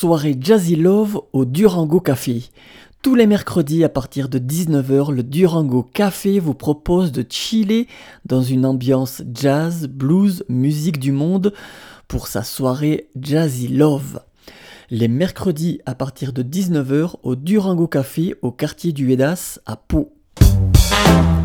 soirée Jazzy Love au Durango Café. Tous les mercredis à partir de 19h, le Durango Café vous propose de chiller dans une ambiance jazz, blues, musique du monde pour sa soirée Jazzy Love. Les mercredis à partir de 19h au Durango Café au quartier du Hédas à Pau.